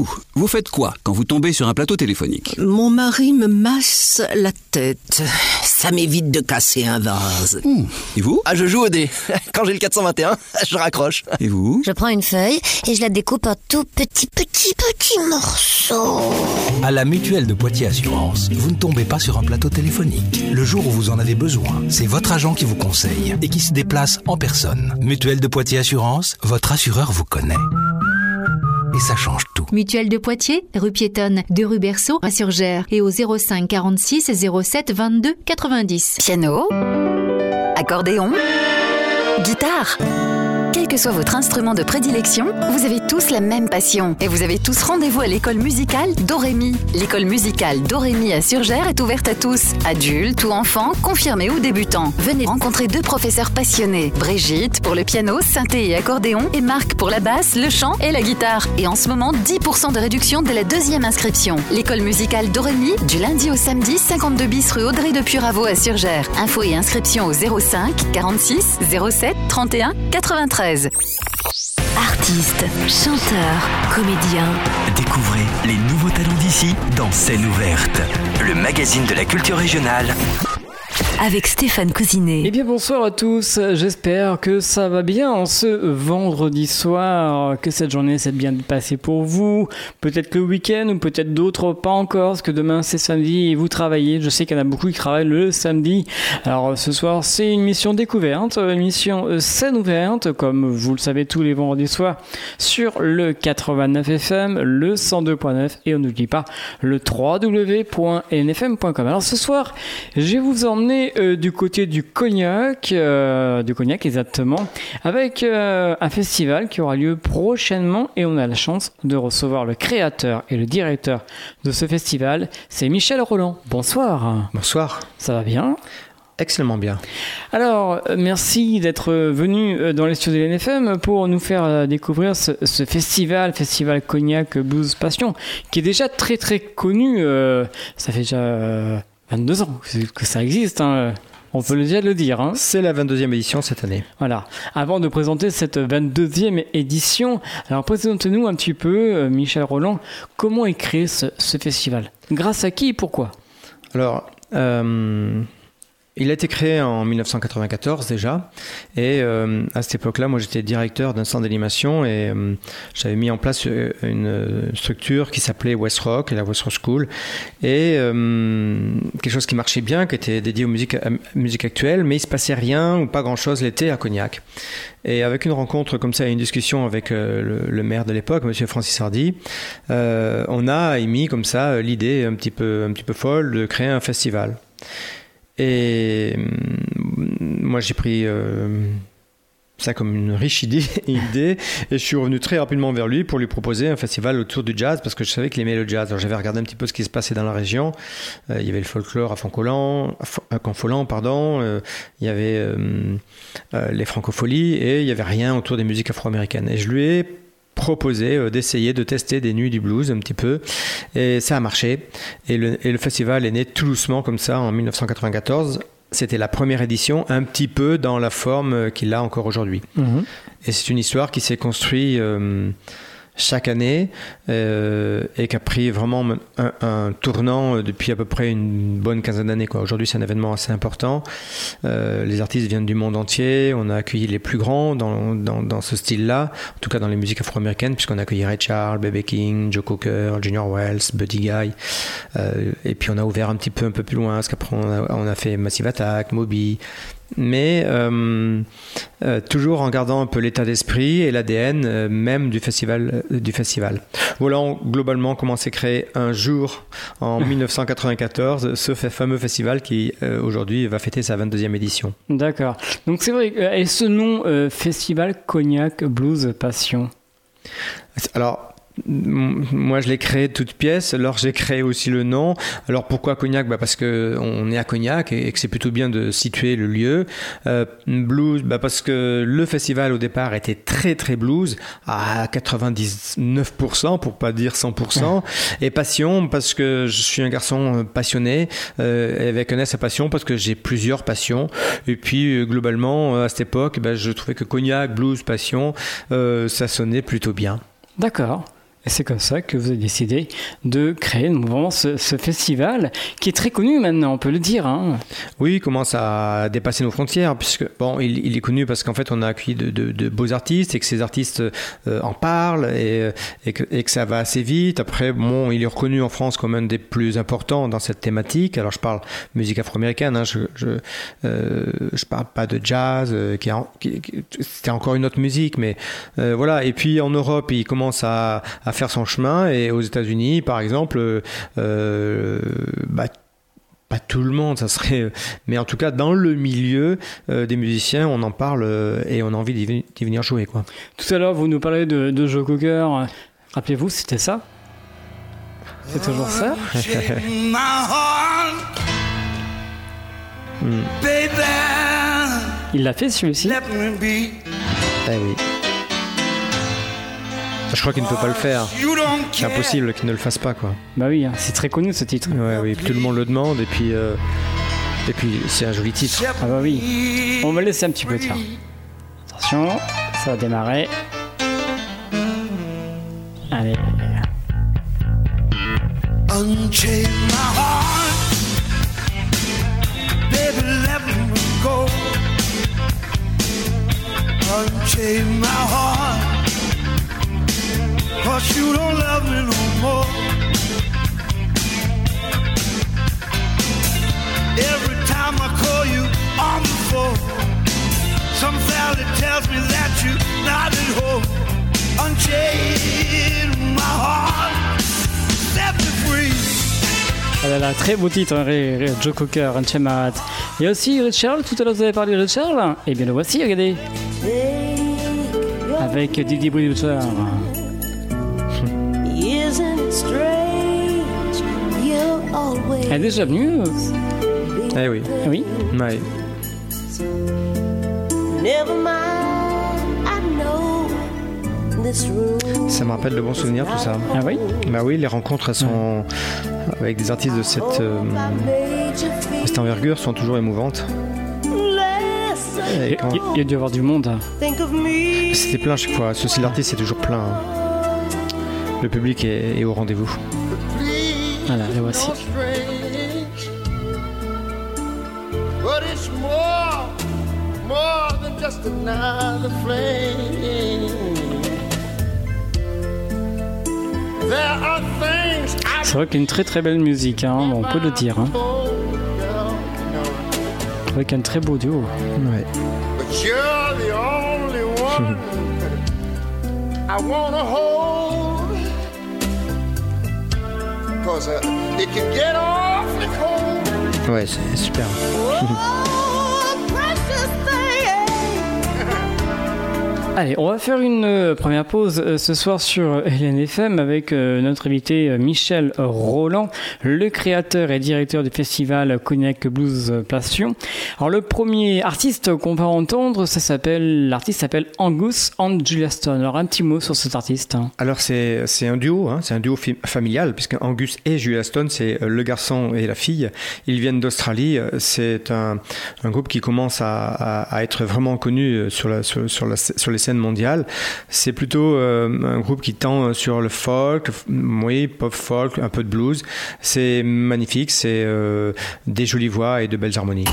vous faites quoi quand vous tombez sur un plateau téléphonique ? Mon mari me masse la tête. Ça m'évite de casser un vase. Et vous ? Je joue au dé. Quand j'ai le 421, je raccroche. Et vous ? Je prends une feuille et je la découpe en tout petits morceaux. À la Mutuelle de Poitiers Assurance, vous ne tombez pas sur un plateau téléphonique. Le jour où vous en avez besoin, c'est votre agent qui vous conseille et qui se déplace en personne. Mutuelle de Poitiers Assurance, votre assureur vous connaît. Et ça change tout. Mutuelle de Poitiers, rue Piétonne, 2 rue Berceau, à Surgères et au 05 46 07 22 90. Piano, accordéon, guitare. Quel que soit votre instrument de prédilection, vous avez tous la même passion et vous avez tous rendez-vous à l'école musicale Dorémy. L'école musicale Dorémy à Surgères est ouverte à tous, adultes ou enfants, confirmés ou débutants. Venez rencontrer 2 professeurs passionnés, Brigitte pour le piano, synthé et accordéon et Marc pour la basse, le chant et la guitare. Et en ce moment, 10% de réduction dès la 2e inscription. L'école musicale Dorémy, du lundi au samedi, 52 bis rue Audrey de Puraveau à Surgères. Infos et inscriptions au 05 46 07 31 93. Artistes, chanteurs, comédiens. Découvrez les nouveaux talents d'ici dans Scène ouverte, le magazine de la culture régionale. Avec Stéphane Cousinet. Eh bien bonsoir à tous, j'espère que ça va bien en ce vendredi soir, que cette journée s'est bien passée pour vous, peut-être le week-end ou peut-être d'autres pas encore, parce que demain c'est samedi et vous travaillez, je sais qu'il y en a beaucoup qui travaillent le samedi. Alors ce soir c'est une mission découverte, une mission scène ouverte, comme vous le savez tous les vendredis soirs, sur le 89 FM, le 102.9 et on n'oublie pas le www.nfm.com. Alors ce soir je vais vous emmener du côté du Cognac exactement, avec un festival qui aura lieu prochainement et on a la chance de recevoir le créateur et le directeur de ce festival, c'est Michel Roland. Bonsoir. Bonsoir. Ça va bien ? Excellemment bien. Alors, merci d'être venu dans les studios de l'NFM pour nous faire découvrir ce festival Cognac Blues Passion, qui est déjà très très connu. Ça fait déjà 22 ans que ça existe, hein. On peut déjà le dire. Hein. C'est la 22e édition cette année. Voilà. Avant de présenter cette 22e édition, alors présentez-nous un petit peu, Michel Roland, comment est créé ce festival ? Grâce à qui et pourquoi ? Alors, il a été créé en 1994 déjà, et à cette époque-là, moi j'étais directeur d'un centre d'animation et j'avais mis en place une structure qui s'appelait West Rock, la West Rock School, et quelque chose qui marchait bien, qui était dédié aux musiques actuelles, mais il se passait rien ou pas grand-chose l'été à Cognac. Et avec une rencontre comme ça et une discussion avec le maire de l'époque, monsieur Francis Hardy, on a émis comme ça l'idée un petit peu folle de créer un festival. Et moi j'ai pris ça comme une riche idée et je suis revenu très rapidement vers lui pour lui proposer un festival autour du jazz parce que je savais qu'il aimait le jazz. Alors j'avais regardé un petit peu ce qui se passait dans la région. Il y avait le folklore à Canfolan, il y avait les francopholies et il n'y avait rien autour des musiques afro-américaines. Et je lui ai proposé d'essayer de tester des nuits du blues un petit peu et ça a marché et le festival est né tout doucement comme ça en 1994. C'était la première édition un petit peu dans la forme qu'il a encore aujourd'hui. Et c'est une histoire qui s'est construite chaque année et qui a pris vraiment un tournant depuis à peu près une bonne quinzaine d'années, quoi. Aujourd'hui c'est un événement assez important, les artistes viennent du monde entier, on a accueilli les plus grands dans ce style-là, en tout cas dans les musiques afro-américaines, puisqu'on a accueilli Ray Charles, B.B. King, Joe Cocker, Junior Wells, Buddy Guy, et puis on a ouvert un peu plus loin, parce qu'après on a fait Massive Attack, Moby, mais toujours en gardant un peu l'état d'esprit et l'ADN même du festival. Voilà globalement comment s'est créé un jour en 1994 ce fameux festival qui aujourd'hui va fêter sa 22e édition. D'accord. Donc c'est vrai, et ce nom Festival Cognac Blues Passion ? Alors moi je l'ai créé de toutes pièces, alors j'ai créé aussi le nom. Alors pourquoi Cognac ? Parce qu'on est à Cognac et que c'est plutôt bien de situer le lieu. Blues, parce que le festival au départ était très très blues, à 99% pour pas dire 100%. Et passion, parce que je suis un garçon passionné, avec un S à passion, parce que j'ai plusieurs passions. Et puis globalement à cette époque, je trouvais que Cognac, blues, passion, ça sonnait plutôt bien. D'accord. Et c'est comme ça que vous avez décidé de créer ce festival qui est très connu maintenant, on peut le dire. Hein. Oui, il commence à dépasser nos frontières, puisque bon, il est connu parce qu'en fait on a accueilli de beaux artistes et que ces artistes en parlent et que ça va assez vite. Après, bon, il est reconnu en France comme un des plus importants dans cette thématique. Alors je parle musique afro-américaine, hein, je parle pas de jazz, c'était encore une autre musique, mais voilà. Et puis en Europe, il commence à faire son chemin, et aux États-Unis par exemple pas tout le monde, ça serait, mais en tout cas dans le milieu des musiciens, on en parle et on a envie d'y venir jouer, quoi. Tout à l'heure vous nous parlez de Joe Cocker, rappelez-vous, c'était ça, c'est toujours ça. Il l'a fait celui-ci. Eh oui. Je crois qu'il ne peut pas le faire. C'est impossible qu'il ne le fasse pas, quoi. Bah oui, c'est très connu ce titre. Ouais, oui, tout le monde le demande, et puis c'est un joli titre. Ah bah oui. On va laisser un petit peu de ça. Attention, ça va démarrer. Allez. Unchain my heart, baby, let me go. Unchain my heart, 'cause you don't love me no more. Every time I call you on the phone, some valley tells me that you're not at home. Unchain my heart, set me free. Ah là là, très beau titre, Joe Cocker, Unchain My Heart. Il y a aussi Richard, tout à l'heure vous avez parlé de Richard, et bien le voici, regardez. Avec Didi Bridger. Elle est déjà venue. Eh oui. Oui. Ouais. Ça me rappelle de bons souvenirs, tout ça. Ah oui? Bah oui, les rencontres, elles sont avec des artistes de cette envergure sont toujours émouvantes. Il y a dû y avoir du monde. C'était plein chaque fois. Ceci, l'artiste, c'est toujours plein. Le public est au rendez-vous. Voilà, le voici. C'est vrai qu'il y a une très très belle musique, hein, on peut le dire. Hein. Avec un très beau duo. Ouais. Ouais, c'est super. Allez, on va faire une première pause ce soir sur LNFM avec notre invité Michel Roland, le créateur et directeur du festival Cognac Blues Passion. Alors le premier artiste qu'on va entendre, l'artiste s'appelle Angus and Julia Stone. Alors un petit mot sur cet artiste. Alors c'est un duo, hein, c'est un duo familial, puisque Angus et Julia Stone, c'est le garçon et la fille. Ils viennent d'Australie. C'est un groupe qui commence à être vraiment connu sur les scènes mondiales. C'est plutôt un groupe qui tend sur le folk, oui, pop folk, un peu de blues. C'est magnifique, c'est des jolies voix et de belles harmonies.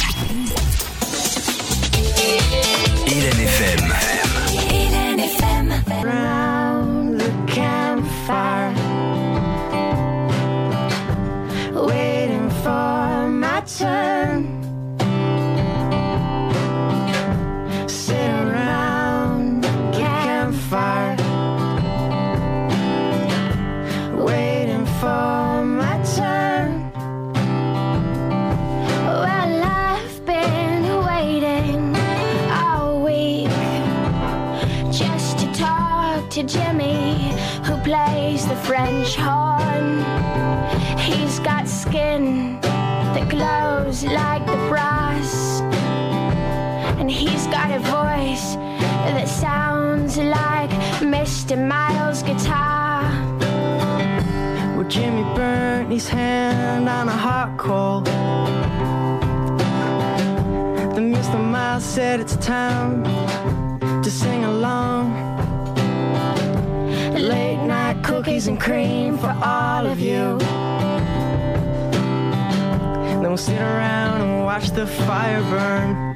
LNFM. Round the campfire, waiting for my turn. Sit around the campfire, waiting for my turn. Well, I've been waiting all week just to talk to Jimmy, who plays the French horn. He's got skin that glows like the brass, and he's got a voice that sounds like Mr. Miles' guitar. Well, Jimmy burnt his hand on a hot coal. Then Mr. Miles said it's time to sing along. Late night cookies and cream for all of you. Then we'll sit around and watch the fire burn.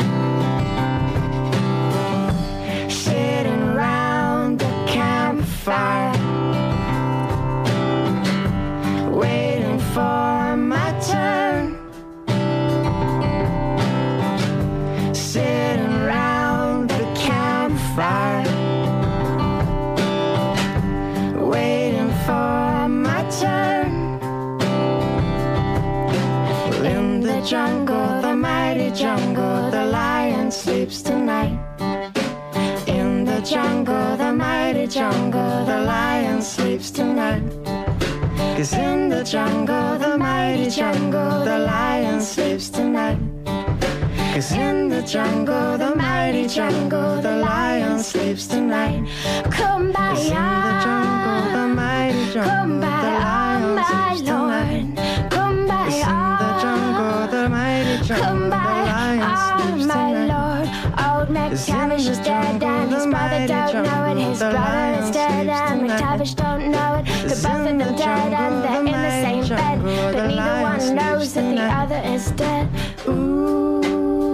Sitting round the campfire, waiting for my turn. Sitting round the campfire, waiting for my turn. Well, in the jungle, the mighty jungle, the lion sleeps tonight. In the jungle, the mighty jungle, the lion sleeps tonight. 'Cause in the jungle, the mighty jungle, the lion sleeps tonight. 'Cause in the jungle, the mighty jungle, the lion sleeps tonight. Come by, the mighty jungle, come by, my Lord. Come by, the jungle, the mighty jungle, come by, my Lord. Old McTavish is dead and his brother don't know it. His brother is dead and McTavish don't know it. They're both of them dead and they're in the same bed, but neither one knows that the other is dead. Ooh,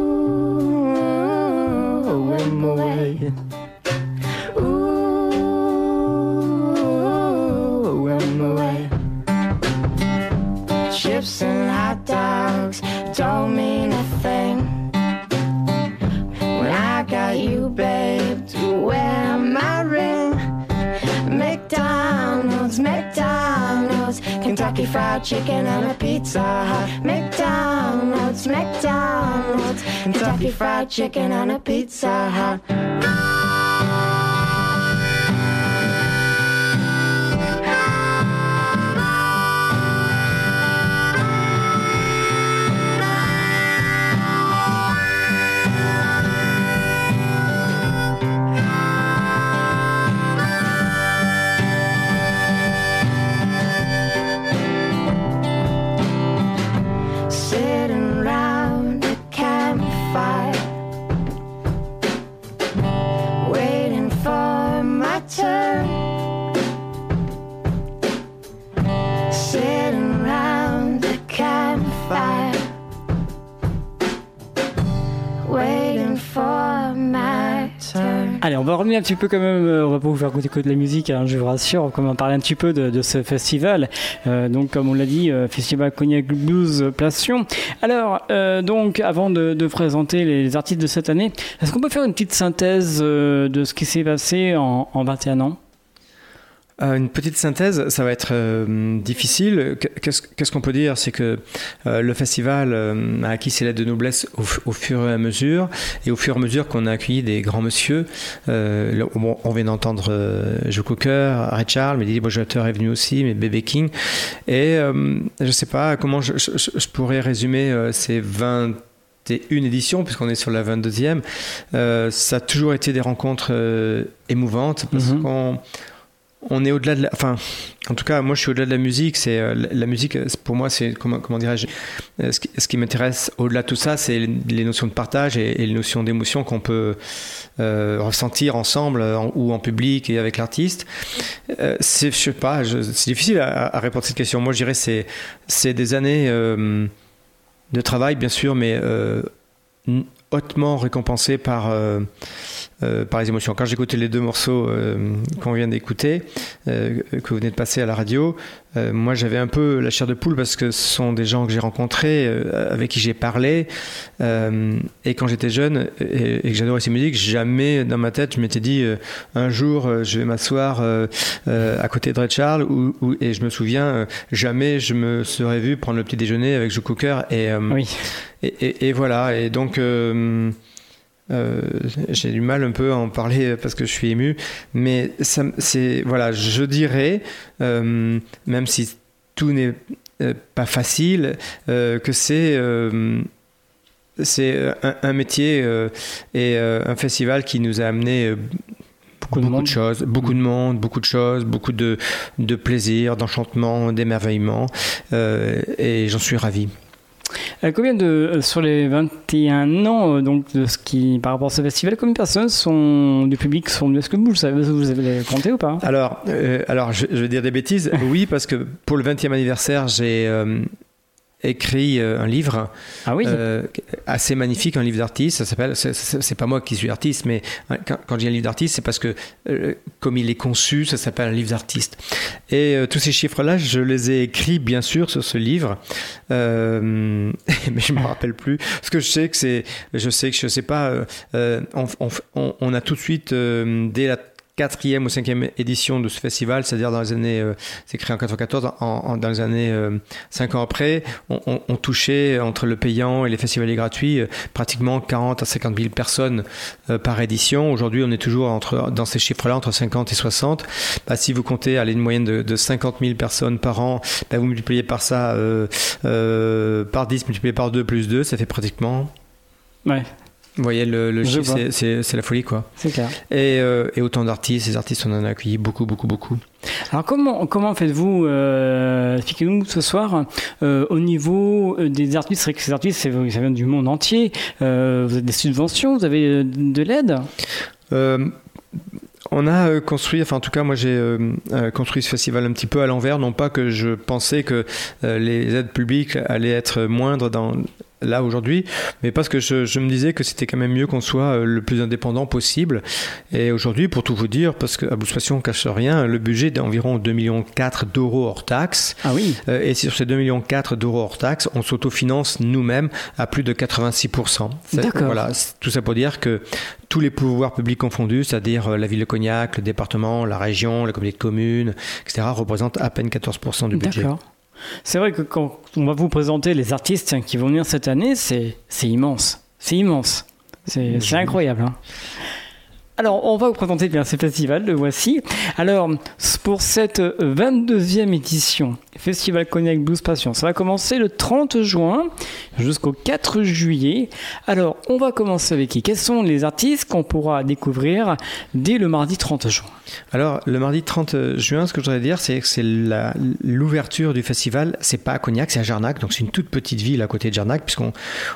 whim away. Ooh, whim away. Chips and hot dogs don't mean a thing when I got you, babe, to wear my ring. McDonald's, McDonald's, Kentucky Fried Chicken and a Pizza Hut. McDonald's, McDonald's, Kentucky Fried Chicken and a Pizza Hut. Sitting round the campfire, waiting for my turn. Sitting round the campfire, waiting for my turn. Allez, on va revenir un petit peu quand même, on va pas vous faire écouter que de la musique, hein, je vous rassure, on va parler un petit peu de ce festival. Donc comme on l'a dit, Festival Cognac Blues Passion. Alors, donc avant de présenter les artistes de cette année, est-ce qu'on peut faire une petite synthèse de ce qui s'est passé en 21 ans ? Une petite synthèse, ça va être difficile. Qu'est-ce qu'on peut dire ? C'est que le festival a acquis ses lettres de noblesse au fur et à mesure, et au fur et à mesure qu'on a accueilli des grands monsieur. On vient d'entendre Joe Cocker, Ray Charles, mais Didi Bojater est venu aussi, mais B.B. King. Et je ne sais pas comment je pourrais résumer ces 21 éditions, puisqu'on est sur la 22e. Ça a toujours été des rencontres émouvantes, parce qu'on est au-delà de la... Enfin, en tout cas, moi, je suis au-delà de la musique. C'est la musique, pour moi, c'est... Comment dirais-je, ce qui m'intéresse au-delà de tout ça, c'est les notions de partage et les notions d'émotion qu'on peut ressentir ensemble ou en public et avec l'artiste. Je sais pas, c'est difficile à répondre à cette question. Moi, je dirais c'est des années de travail, bien sûr, mais hautement récompensées par les émotions. Quand j'écoutais les deux morceaux qu'on vient d'écouter, que vous venez de passer à la radio, moi j'avais un peu la chair de poule, parce que ce sont des gens que j'ai rencontrés, avec qui j'ai parlé, et quand j'étais jeune et que j'adorais ces musiques, jamais dans ma tête je m'étais dit un jour je vais m'asseoir à côté de Ray Charles, et je me souviens jamais je me serais vu prendre le petit déjeuner avec Joe Cocker, et voilà, et donc j'ai du mal un peu à en parler parce que je suis ému, mais voilà, je dirais, même si tout n'est pas facile, que c'est un métier et un festival qui nous a amené beaucoup de choses, beaucoup de monde, beaucoup de choses, beaucoup de plaisir, d'enchantement, d'émerveillement, et j'en suis ravi. Combien sur les 21 ans donc de ce qui par rapport à ce festival, combien de personnes du public sont venues? Est-ce que vous avez compté ou pas? Alors je vais dire des bêtises. Oui, parce que pour le 20e anniversaire, j'ai écrit un livre assez magnifique, un livre d'artiste. Ça s'appelle, c'est pas moi qui suis artiste, mais quand je dis un livre d'artiste, c'est parce que comme il est conçu, ça s'appelle un livre d'artiste. Et tous ces chiffres-là, je les ai écrits bien sûr sur ce livre, mais je me rappelle plus. Ce que je sais que je sais pas. On a tout de suite dès la 4e ou 5e édition de ce festival, c'est-à-dire dans les années, c'est créé en 94, dans les années 5 ans après, on touchait entre le payant et les festivals gratuits pratiquement 40 à 50 000 personnes par édition. Aujourd'hui, on est toujours dans ces chiffres-là, entre 50 et 60. Si vous comptez une moyenne de 50 000 personnes par an, vous multipliez par ça, par 10, multiplié par 2 plus 2, ça fait pratiquement... Ouais. Vous voyez, le chiffre, c'est la folie, quoi. C'est clair. Et autant d'artistes, ces artistes, on en a accueilli beaucoup, beaucoup, beaucoup. Alors comment faites-vous, expliquez-nous ce soir, au niveau des artistes? C'est vrai que ces artistes, ça vient du monde entier. Vous avez des subventions, vous avez de l'aide? On a construit, en tout cas moi j'ai construit ce festival un petit peu à l'envers, non pas que je pensais que les aides publiques allaient être moindres là aujourd'hui, mais parce que je me disais que c'était quand même mieux qu'on soit le plus indépendant possible. Et aujourd'hui, pour tout vous dire, parce qu'à Blues Passion on cache rien, le budget est d'environ 2,4 millions d'euros hors taxes. Ah oui. Et sur ces 2,4 millions d'euros hors taxes, on s'autofinance nous-mêmes à plus de 86%. D'accord. Voilà, tout ça pour dire que tous les pouvoirs publics confondus, c'est-à-dire la ville de Cognac, le département, la région, la communauté de communes, etc., représentent à peine 14% du budget. D'accord. C'est vrai que quand on va vous présenter les artistes qui vont venir cette année, c'est immense. C'est immense. C'est incroyable. Hein. Alors, on va vous présenter bien ce festival, le voici. Alors, pour cette 22e édition, Festival Cognac Blues Passion, ça va commencer le 30 juin jusqu'au 4 juillet. Alors, on va commencer avec qui? Quels sont les artistes qu'on pourra découvrir dès le mardi 30 juin? Alors, le mardi 30 juin, ce que je voudrais dire, c'est que c'est l'ouverture du festival. C'est pas à Cognac, c'est à Jarnac. Donc, c'est une toute petite ville à côté de Jarnac, puisqu'on,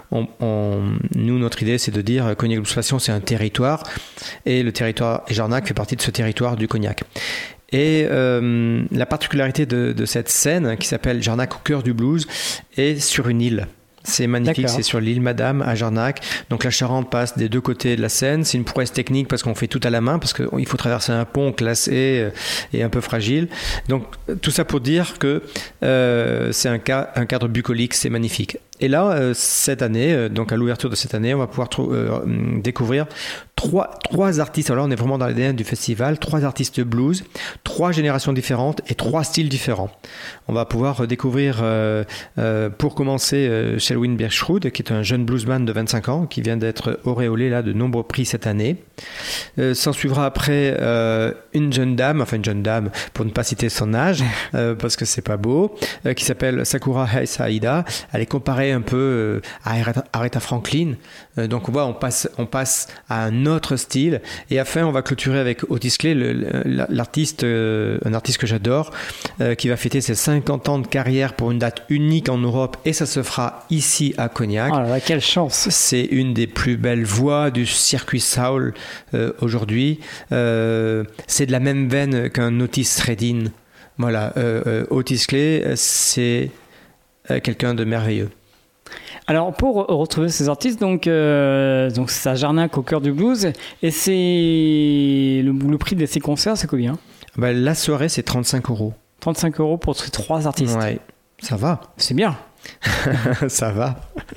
nous, notre idée, c'est de dire Cognac Blues Passion, c'est un territoire. Et le territoire Jarnac fait partie de ce territoire du Cognac. Et la particularité de cette scène, qui s'appelle Jarnac au cœur du blues, est sur une île. C'est magnifique, c'est sur l'île Madame à Jarnac. Donc la Charente passe des deux côtés de la Seine. C'est une prouesse technique parce qu'on fait tout à la main, parce qu'il faut traverser un pont glacé et un peu fragile. Donc tout ça pour dire que c'est un cadre bucolique, c'est magnifique. Et là, cette année, donc à l'ouverture de cette année, on va pouvoir découvrir trois artistes. Alors on est vraiment dans l'ADN du festival. 3 artistes blues, 3 générations différentes et 3 styles différents. On va pouvoir découvrir, pour commencer, Selwyn Birchwood, qui est un jeune bluesman de 25 ans, qui vient d'être auréolé là de nombreux prix cette année. S'en suivra après une jeune dame, pour ne pas citer son âge, parce que c'est pas beau, qui s'appelle Sakura Saïda. Elle est comparée un peu à Aretha Franklin. Donc on passe à un autre style. Et enfin, on va clôturer avec Otis Clay, l'artiste, un artiste que j'adore, qui va fêter ses 50 ans de carrière pour une date unique en Europe, et ça se fera ici à Cognac. Oh là là, quelle chance! C'est une des plus belles voix du circuit soul aujourd'hui. C'est de la même veine qu'un Otis Redding. Voilà, Otis Clay, c'est quelqu'un de merveilleux. Alors pour retrouver ces artistes, donc c'est à Jarnac au cœur du blues, et c'est le prix de ces concerts, c'est combien? La soirée, c'est 35 €. 35 € pour ces 3 artistes. Ouais, ça va. C'est bien. Ça va.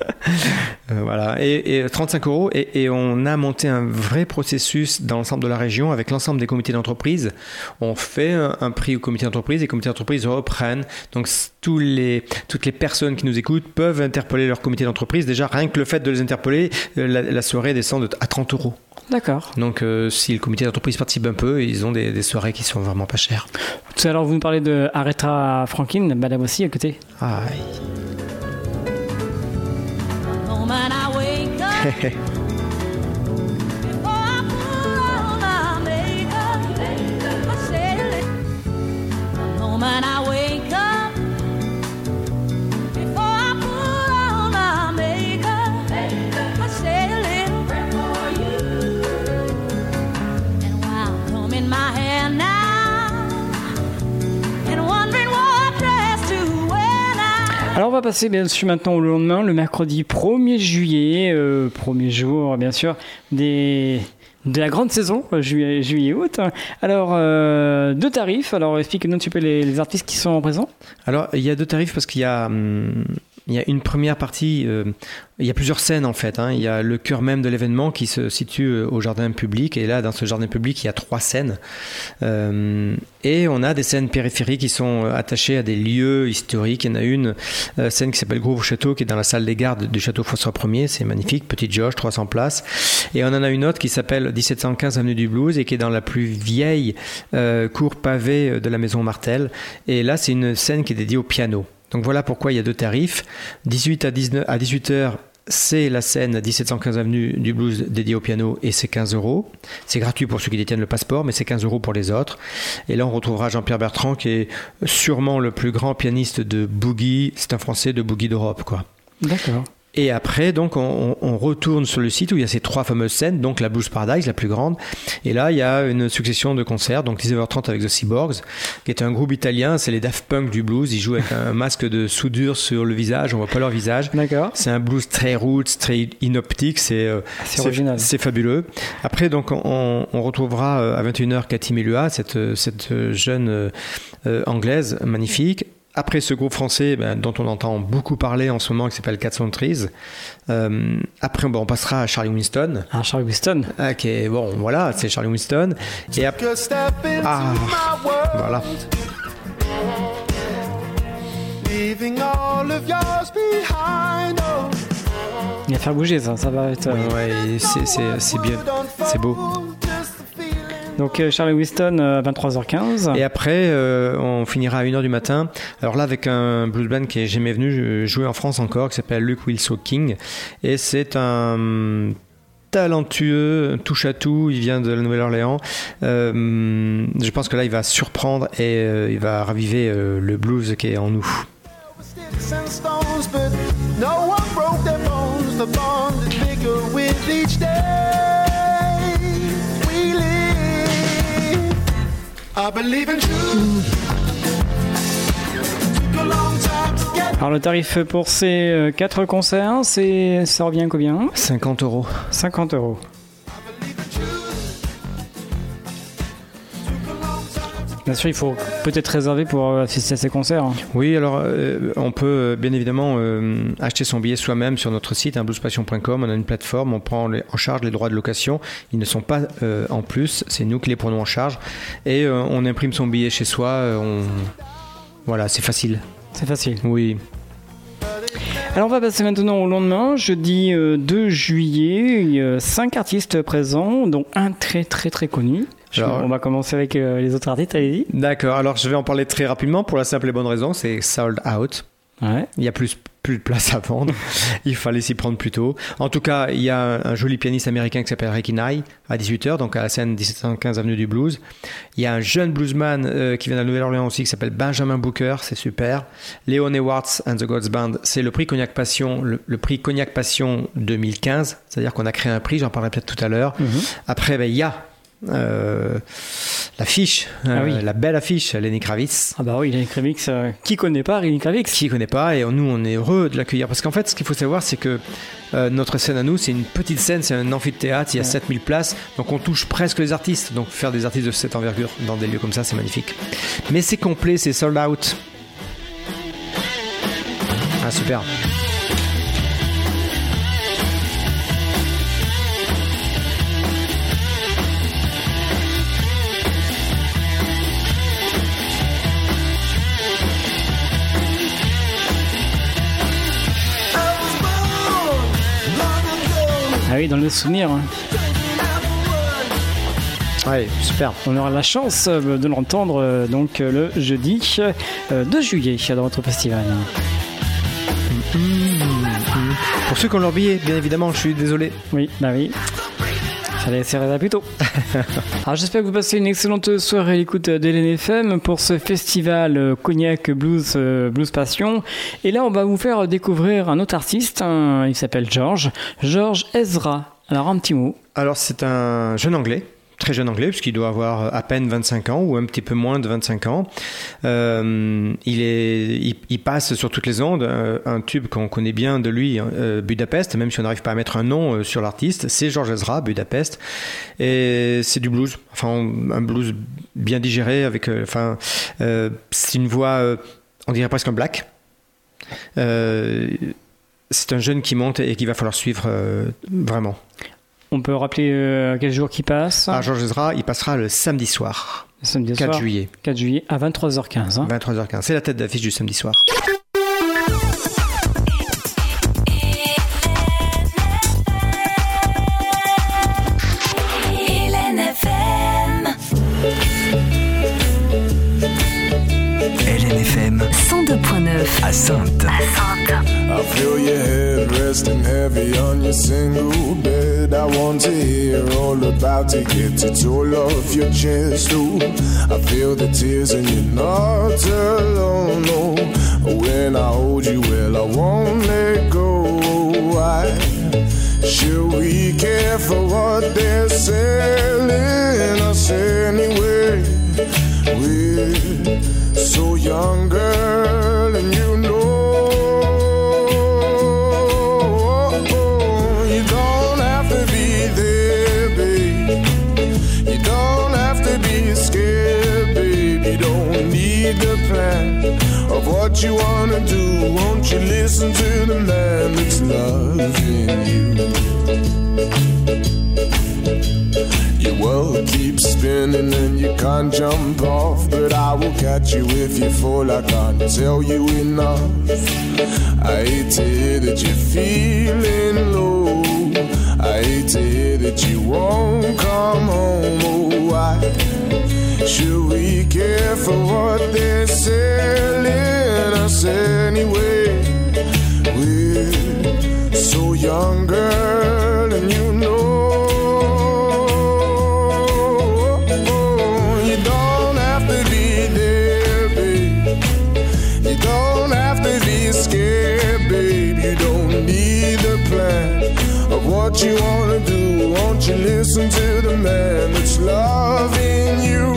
Voilà. Et 35 €. Et on a monté un vrai processus dans l'ensemble de la région avec l'ensemble des comités d'entreprise. On fait un prix au comité d'entreprise. Les comités d'entreprise reprennent. Donc toutes les personnes qui nous écoutent peuvent interpeller leur comité d'entreprise. Déjà, rien que le fait de les interpeller, la soirée descend à 30 €. D'accord. Donc si le comité d'entreprise participe un peu, ils ont des soirées qui sont vraiment pas chères. Tout à l'heure, vous nous parlez de Aretha Franklin, madame aussi à côté. Aïe. Alors on va passer bien sûr maintenant au lendemain, le mercredi 1er juillet, premier jour bien sûr de la grande saison, juillet-août. Alors, deux tarifs. Alors, explique-nous un petit peu les artistes qui sont présents. Alors, il y a deux tarifs parce qu'il y a une première partie, il y a plusieurs scènes en fait. Il y a le cœur même de l'événement qui se situe au jardin public. Et là, dans ce jardin public, il y a 3 scènes. Et on a des scènes périphériques qui sont attachées à des lieux historiques. Il y en a une scène qui s'appelle Grove Château, qui est dans la salle des gardes du château François Ier. C'est magnifique, petite jauge, 300 places. Et on en a une autre qui s'appelle 1715 avenue du Blues et qui est dans la plus vieille cour pavée de la maison Martel. Et là, c'est une scène qui est dédiée au piano. Donc voilà pourquoi il y a 2 tarifs. 18 à 18h, c'est la scène 1715 avenue du Blues dédiée au piano et c'est 15 €. C'est gratuit pour ceux qui détiennent le passeport, mais c'est 15 € pour les autres. Et là, on retrouvera Jean-Pierre Bertrand, qui est sûrement le plus grand pianiste de boogie. C'est un Français de boogie d'Europe, quoi. D'accord. Et après, donc, on retourne sur le site où il y a ces 3 fameuses scènes, donc la Blues Paradise, la plus grande. Et là, il y a une succession de concerts, donc 19h30 avec The Cyborgs, qui est un groupe italien, c'est les Daft Punk du blues. Ils jouent avec un masque de soudure sur le visage, on voit pas leur visage. D'accord. C'est un blues très roots, très inoptique, c'est original. C'est fabuleux. Après, donc, on retrouvera à 21h Cathy Melua, cette jeune anglaise magnifique. Après ce groupe français dont on entend beaucoup parler en ce moment, qui s'appelle Cats on Trees. Après, on passera à Charlie Winston. Ah, Charlie Winston. Ok, bon, voilà, c'est Charlie Winston. Et après... Ah, voilà. Il va faire bouger ça va être... Ouais, c'est bien, c'est beau. Donc Charlie Winston à 23h15. Et après, on finira à 1h du matin. Alors là, avec un blues band qui est jamais venu jouer en France encore, qui s'appelle Luke Wilson King. Et c'est un talentueux, touche à tout. Il vient de la Nouvelle-Orléans. Je pense que là, il va surprendre et il va raviver le blues qui est en nous. Alors le tarif pour ces 4 concerts, ça revient à combien ? 50 €. 50 €. Bien sûr, il faut peut-être réserver pour assister à ces concerts. Oui, alors on peut bien évidemment acheter son billet soi-même sur notre site, bluespassion.com. On a une plateforme, on prend en charge les droits de location. Ils ne sont pas en plus, c'est nous qui les prenons en charge. Et on imprime son billet chez soi. Voilà, c'est facile. C'est facile. Oui. Alors on va passer maintenant au lendemain, jeudi 2 juillet. Il y a 5 artistes présents, dont un très très très connu. Alors, on va commencer avec les autres artistes, allez-y. D'accord, alors je vais en parler très rapidement pour la simple et bonne raison, c'est sold out. Ouais. Il n'y a plus de place à vendre. Il fallait s'y prendre plus tôt. En tout cas, il y a un joli pianiste américain qui s'appelle Ricky Nye à 18h, donc à la scène 1715 avenue du Blues. Il y a un jeune bluesman qui vient de la Nouvelle-Orléans aussi qui s'appelle Benjamin Booker, c'est super. Leon Edwards and the Gods Band, c'est le prix Cognac Passion, le prix Cognac Passion 2015, c'est-à-dire qu'on a créé un prix, j'en parlerai peut-être tout à l'heure. Après, il y a l'affiche, la belle affiche, Lenny Kravitz. Ah bah oui, Lenny Kravitz, qui connaît pas Lenny Kravitz ? Qui connaît pas, et nous on est heureux de l'accueillir, parce qu'en fait ce qu'il faut savoir c'est que notre scène à nous c'est une petite scène, c'est un amphithéâtre, il y a 7000 places, donc on touche presque les artistes, donc faire des artistes de cette envergure dans des lieux comme ça c'est magnifique. Mais c'est complet, c'est sold out. Ah super. Ah oui, dans le souvenir. Ouais, super. On aura la chance de l'entendre donc le jeudi 2 juillet dans votre festival. Pour ceux qui ont leur billet, bien évidemment, je suis désolé. Oui, bah oui. Fallait serrer ça plus tôt. Alors j'espère que vous passez une excellente soirée à l'écoute d'Hélène FM pour ce festival Cognac Blues Passion. Et là, on va vous faire découvrir un autre artiste. Il s'appelle George Ezra. Alors un petit mot. Alors c'est un jeune anglais, très jeune anglais, puisqu'il doit avoir à peine 25 ans ou un petit peu moins de 25 ans. Il passe sur toutes les ondes un tube qu'on connaît bien de lui, Budapest, même si on n'arrive pas à mettre un nom sur l'artiste. C'est George Ezra, Budapest. Et c'est du blues, enfin un blues bien digéré, avec, c'est une voix, on dirait presque un black. C'est un jeune qui monte et qu'il va falloir suivre vraiment. On peut rappeler quel jour qu'il passe? George Ezra, il passera le samedi soir. Le samedi 4 soir, juillet. 4 juillet à 23h15. Hein. 23h15. C'est la tête d'affiche du samedi soir. LNFM 102.9 à Saintes. I feel your head resting heavy on your single bed. I want to hear all about it, get it all off your chest. Ooh, I feel the tears and you're not alone. No, when I hold you, well, I won't let go. Why should we care for what they're selling us anyway? We're so young, girl, and you know. The plan of what you wanna do, won't you listen to the man that's loving you? Your world keeps spinning and you can't jump off, but I will catch you if you fall. I can't tell you enough. I hate to hear that you're feeling low. I hate to hear that you won't come home. Oh, why should we care for what they're selling us anyway? We're so young, girl, and you know. You don't have to be there, babe. You don't have to be scared, babe. You don't need a plan of what you wanna do. Won't you listen to the man that's loving you?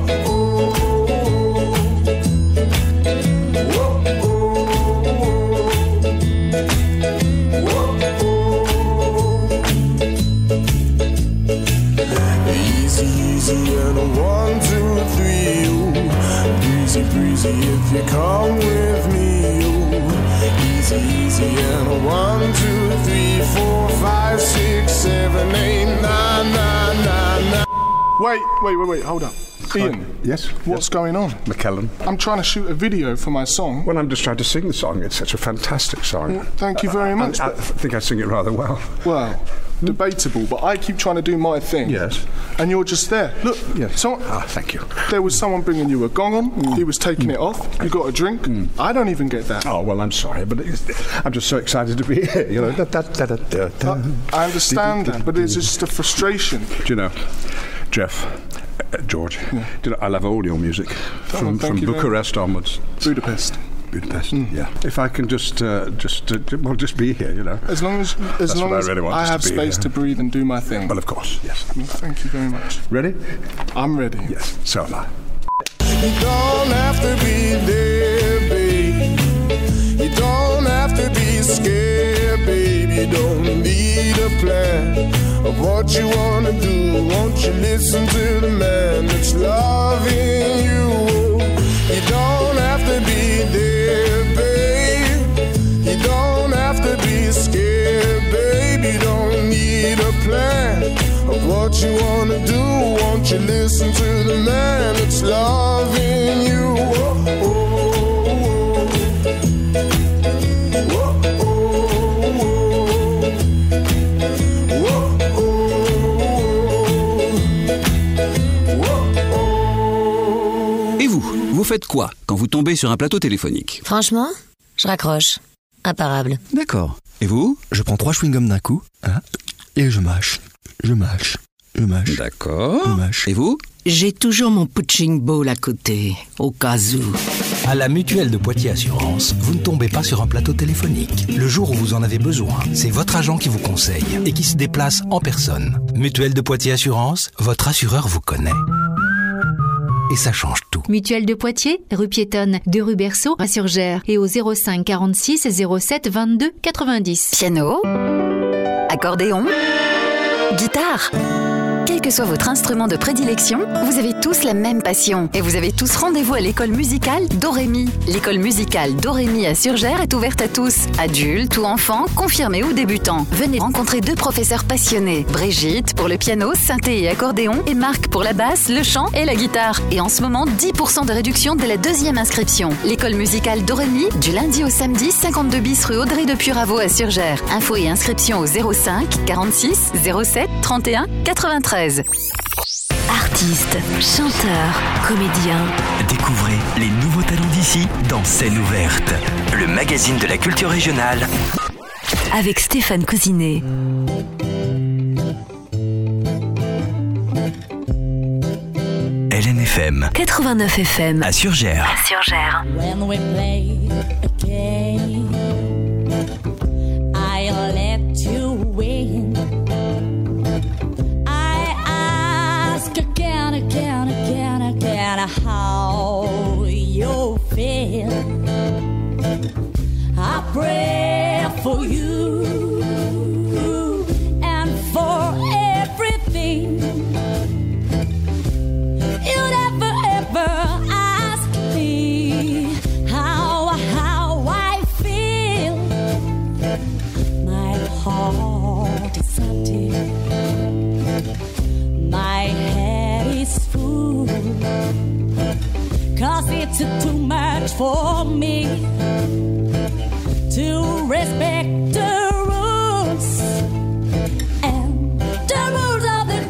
Easy and a 1, 2, 3, ooh. Breezy, breezy if you come with me, ooh. Easy and a 1, 2, 3, 4, 5, 6, 7, 8, 9, 9, 9, 9. Wait, hold up. Ian. Yes? What's going on? McKellen. I'm trying to shoot a video for my song. Well, I'm just trying to sing the song. It's such a fantastic song. Well, thank you very much. I think I sing it rather well. Well, debatable, but I keep trying to do my thing. Yes. And you're just there. Look. Yes. Thank you. There was someone bringing you a gong on. He was taking it off. You got a drink. I don't even get that. Oh, well, I'm sorry, but I'm just so excited to be here, you know. I understand that, but it's just a frustration. Do you know, Jeff, George, do you know, I love all your music from Bucharest onwards. Budapest, yeah. If I can just be here, you know. As long as I have space to breathe and do my thing. Well, of course, yes. Well, thank you very much. Ready? I'm ready. Yes, so am I. You don't have to be there, babe. You don't have to be scared, babe. You don't need a plan of what you wanna do. Won't you listen to the man that's loving you? You don't have to be there, babe. You don't have to be scared, babe. You don't need a plan of what you wanna do. Won't you listen to the man that's loving you? Et vous faites quoi quand vous tombez sur un plateau téléphonique? Franchement, je raccroche. Imparable. D'accord. Et vous? Je prends 3 chewing-gums d'un coup, et je mâche. D'accord. Je mâche. Et vous? J'ai toujours mon punching ball à côté, au cas où. À la Mutuelle de Poitiers Assurance, vous ne tombez pas sur un plateau téléphonique. Le jour où vous en avez besoin, c'est votre agent qui vous conseille et qui se déplace en personne. Mutuelle de Poitiers Assurance, votre assureur vous connaît. Et ça change tout. Mutuelle de Poitiers, rue Piétonne, 2 rue Berceau, à Surgères, et au 05 46 07 22 90. Piano, accordéon, guitare. Quel que soit votre instrument de prédilection, vous avez tous la même passion et vous avez tous rendez-vous à l'école musicale Dorémy. L'école musicale Dorémy à Surgères est ouverte à tous, adultes ou enfants, confirmés ou débutants. Venez rencontrer 2 professeurs passionnés, Brigitte pour le piano, synthé et accordéon et Marc pour la basse, le chant et la guitare. Et en ce moment, 10% de réduction dès la 2e inscription. L'école musicale Dorémy, du lundi au samedi, 52 bis rue Audrey de Puraveau à Surgères. Infos et inscriptions au 05 46 07 31 93. Artistes, chanteurs, comédiens. Découvrez les nouveaux talents d'ici dans Scène ouverte, le magazine de la culture régionale. Avec Stéphane Cousinet. LNFM 89 FM à Surgères. When we play a game, I'll let you win. I ask again how you feel. I pray for you and for everything. You'd ever ask me how I feel. My heart is empty, my head is full, 'cause it's too much for me to respect the rules and the rules of the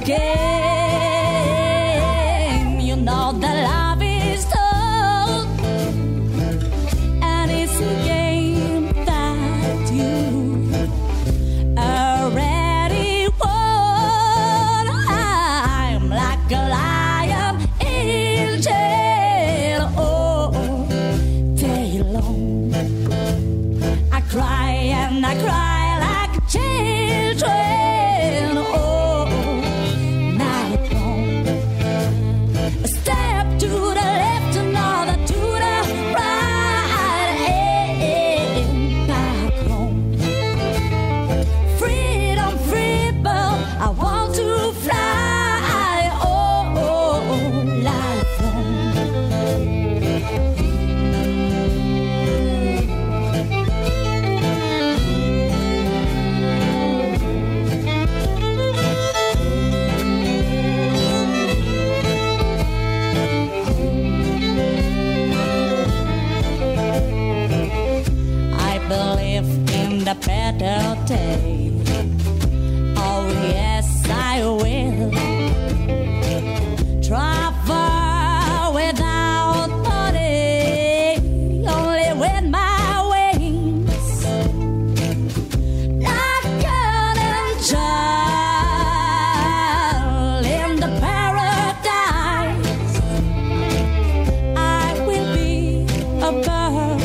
game. You know that love is tough, and it's a game that you already won. I'm like a lion in jail all day long. I cry and I cry like children all night long. A step to the left, another to the right, and back home. Freedom, freedom, I want to fly all life long. I believe in the better day. Oh yes, I will travel without money, only with my wings, like an angel in the paradise. I will be a bird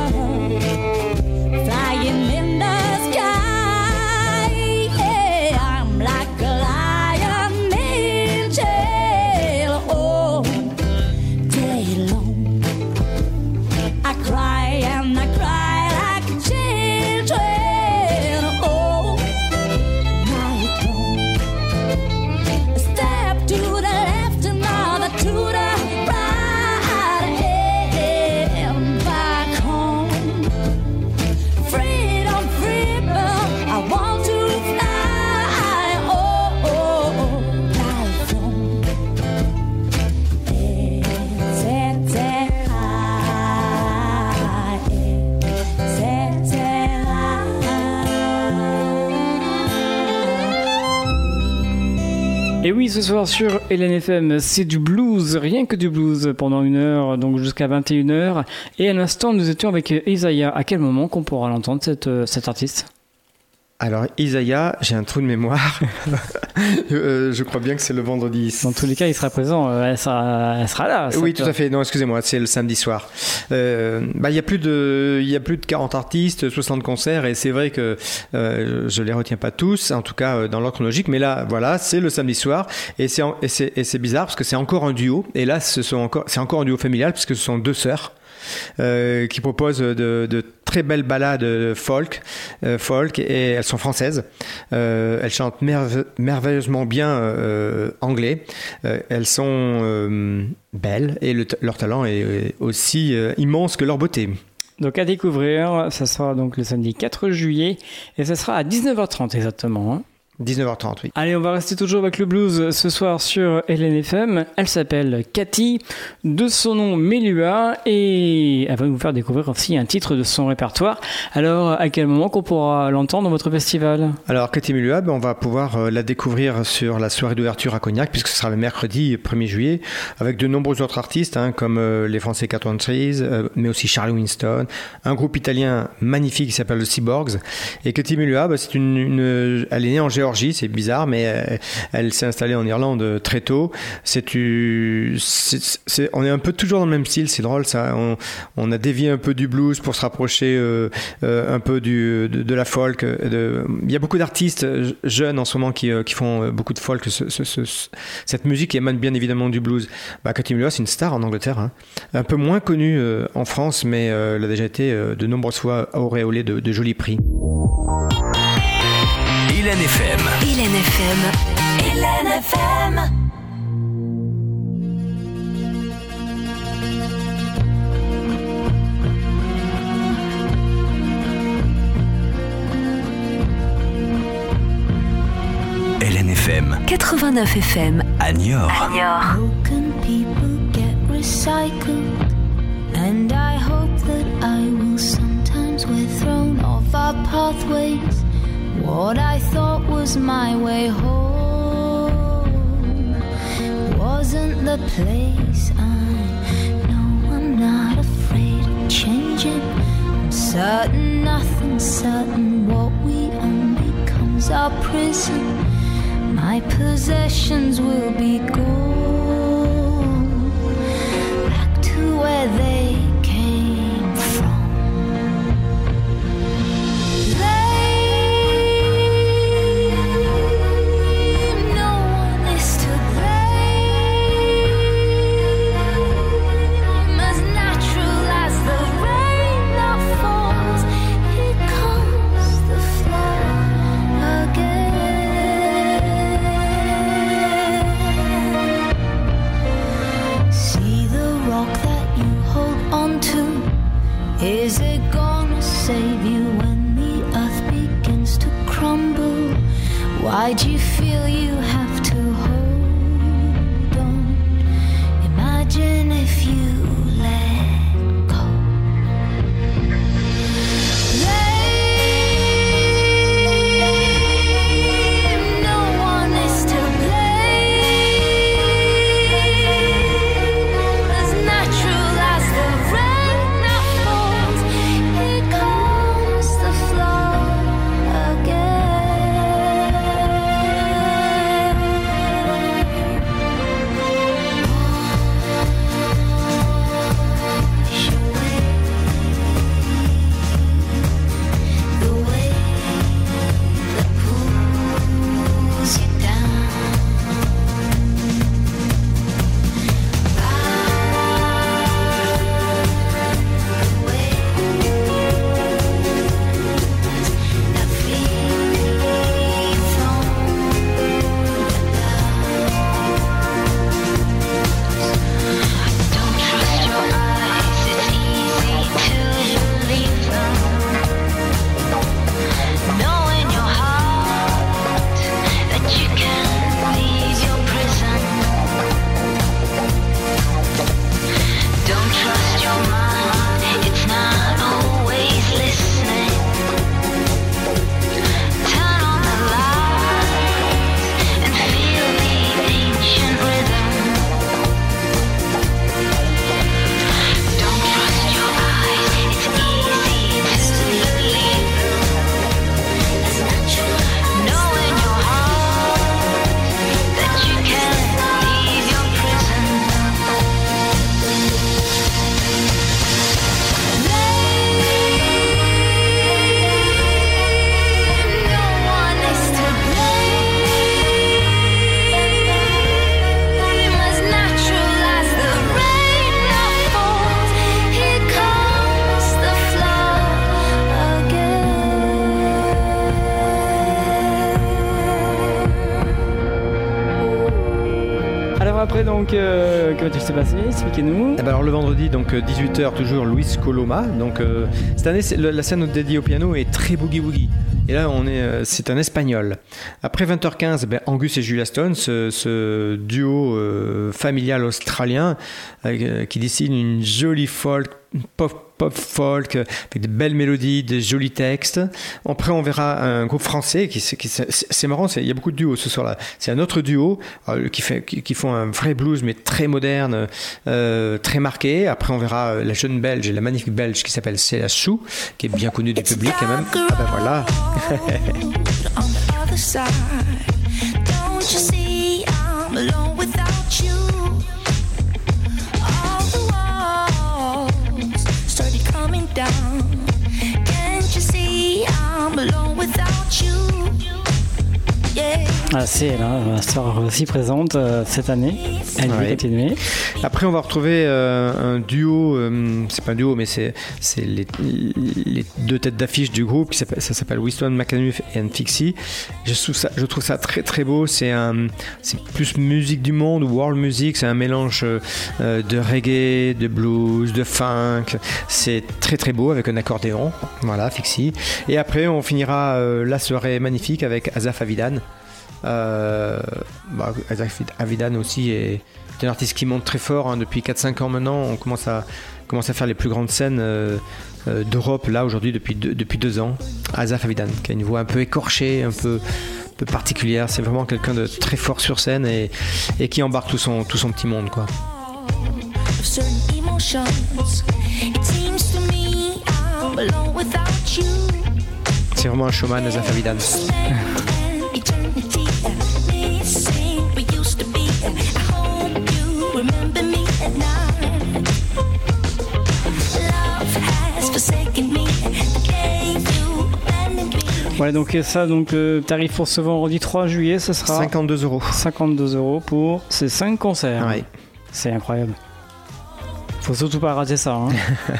flying in the sky. Yeah, I'm like a lion in jail all day long. I cry and I cry like children all night long. A step to the left, another to the right, and back home. Freedom, freedom, I want to fly all night long. Et oui, ce soir sur LNFM, c'est du blues, rien que du blues pendant 1 heure, donc jusqu'à 21h. Et à l'instant, nous étions avec Isaiah. À quel moment qu'on pourra l'entendre, cet artiste ? Alors, Isaiah, j'ai un trou de mémoire. Je crois bien que c'est le vendredi. Dans tous les cas, il sera présent. Elle sera là. Oui, tout à fait. Non, excusez-moi, c'est le samedi soir. Il y a plus de 40 artistes, 60 concerts, et c'est vrai que je les retiens pas tous, en tout cas dans l'ordre chronologique. Mais là, voilà, c'est le samedi soir, et c'est bizarre parce que c'est encore un duo. Et là, c'est encore un duo familial puisque ce sont deux sœurs. Qui proposent de très belles ballades folk, et elles sont françaises. Elles chantent merveilleusement bien anglais. Elles sont belles et leur talent est aussi immense que leur beauté. Donc à découvrir, ça sera donc le samedi 4 juillet et ça sera à 19h30 exactement. Hein. 19h30, oui. Allez, on va rester toujours avec le blues ce soir sur LNFM. Elle s'appelle Cathy, de son nom Melua, et elle va nous faire découvrir aussi un titre de son répertoire. Alors, à quel moment qu'on pourra l'entendre dans votre festival ? Alors, Cathy Melua, on va pouvoir la découvrir sur la soirée d'ouverture à Cognac, puisque ce sera le mercredi 1er juillet, avec de nombreux autres artistes, comme les Français Cat One Trees, mais aussi Charlie Winston, un groupe italien magnifique qui s'appelle le Cyborgs. Et Cathy Melua, elle est née en Géorgie, c'est bizarre, mais elle s'est installée en Irlande très tôt. On est un peu toujours dans le même style, c'est drôle ça. On a dévié un peu du blues pour se rapprocher un peu de la folk. Il y a beaucoup d'artistes jeunes en ce moment qui font beaucoup de folk. Cette musique qui émane bien évidemment du blues. Cathy Melua, c'est une star en Angleterre, hein. Un peu moins connue en France, mais elle a déjà été de nombreuses fois auréolée de jolis prix. LNFM. LNFM 89 FM à Niort. Broken people get recycled, and I hope that I will sometimes we're thrown off our pathways. What I thought was my way home wasn't the place. I know I'm not afraid of changing. I'm certain nothing's certain. What we own becomes our prison. My possessions will be gone back to where they came from. Is it gonna save you when the earth begins to crumble? Why do you feel you have to hold on? Imagine if you let go. Blame, no one is to blame. As natural as the rain. soirée, donc, que va-t-il se passer? Expliquez-nous. Alors, le vendredi, donc 18h, toujours Luis Coloma. Donc, cette année, la scène dédiée au piano est très boogie-woogie. Et là, c'est un espagnol. Après 20h15, Angus et Julia Stone, ce duo familial australien qui dessine une jolie pop folk avec de belles mélodies, des jolis textes. Après, on verra un groupe français c'est marrant, il y a beaucoup de duos ce soir-là. C'est un autre duo qui font un vrai blues mais très moderne, très marqué. Après, on verra la jeune belge et la magnifique belge qui s'appelle Céla Chou, qui est bien connue du public quand même. Ah ben voilà. Ah, c'est là, la sera aussi présente cette année. Elle va continuer. Après, on va retrouver un duo, c'est pas un duo, mais c'est les deux têtes d'affiche du groupe, ça s'appelle Winston McAnuff et Fixie. Je trouve ça très très beau. C'est plus musique du monde, world music. C'est un mélange de reggae, de blues, de funk. C'est très très beau avec un accordéon. Voilà, Fixie. Et après, on finira la soirée magnifique avec Asaf Avidan. Asaf Avidan aussi est un artiste qui monte très fort depuis 4-5 ans maintenant. On commence à faire les plus grandes scènes d'Europe là aujourd'hui depuis 2 ans. Asaf Avidan qui a une voix un peu écorchée, un peu particulière. C'est vraiment quelqu'un de très fort sur scène et qui embarque tout son petit monde, quoi. C'est vraiment un showman, Asaf Avidan. Voilà, donc ça, le tarif pour ce vendredi 3 juillet, ce sera 52 €. 52 € pour ces 5 concerts. Ouais. C'est incroyable. Faut surtout pas rater ça. Hein.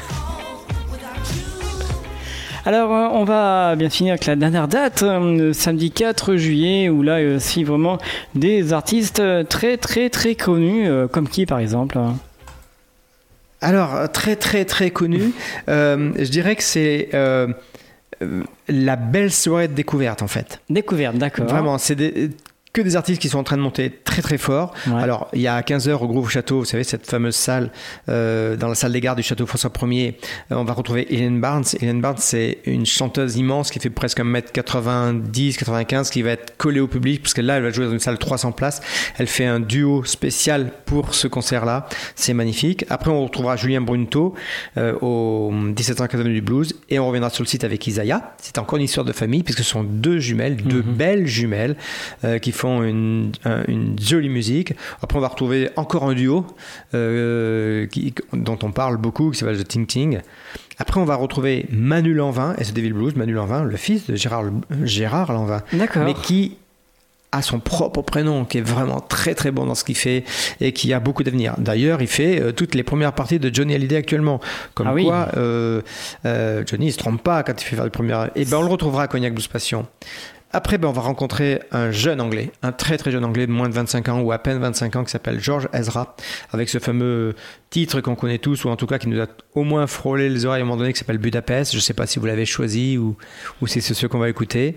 Alors, on va bien finir avec la dernière date, samedi 4 juillet, où là, il y a aussi vraiment des artistes très très très connus, comme qui par exemple? Alors, très très très connus, je dirais que c'est la belle soirée de découverte en fait. Découverte, d'accord. Vraiment, c'est que des artistes qui sont en train de monter très très fort. Ouais. Alors, il y a 15h au Groove Château, vous savez, cette fameuse salle, dans la salle des gardes du Château François 1er, on va retrouver Hélène Barnes. Hélène Barnes, c'est une chanteuse immense qui fait presque 1m90-95, qui va être collée au public, parce que là, elle va jouer dans une salle 300 places. Elle fait un duo spécial pour ce concert-là. C'est magnifique. Après, on retrouvera Julien Brunto au 1740 du Blues, et on reviendra sur le site avec Isaiah. C'est encore une histoire de famille, puisque ce sont deux belles jumelles, qui font une jolie musique. Après, on va retrouver encore un duo dont on parle beaucoup, qui s'appelle The Ting Ting. Après, on va retrouver Manu Lanvin et The Devil Blues. Manu Lanvin, le fils de Gérard Lanvin. D'accord. Mais qui a son propre prénom, qui est vraiment très très bon dans ce qu'il fait et qui a beaucoup d'avenir. D'ailleurs, il fait toutes les premières parties de Johnny Hallyday actuellement. Comme quoi, Johnny ne se trompe pas quand il fait faire les premières. Et on le retrouvera à Cognac Blues Passion. Après, on va rencontrer un jeune Anglais, un très très jeune Anglais de moins de 25 ans ou à peine 25 ans, qui s'appelle George Ezra, avec ce fameux titre qu'on connaît tous, ou en tout cas qui nous a au moins frôlé les oreilles à un moment donné, qui s'appelle Budapest. Je ne sais pas si vous l'avez choisi ou si c'est ce qu'on va écouter.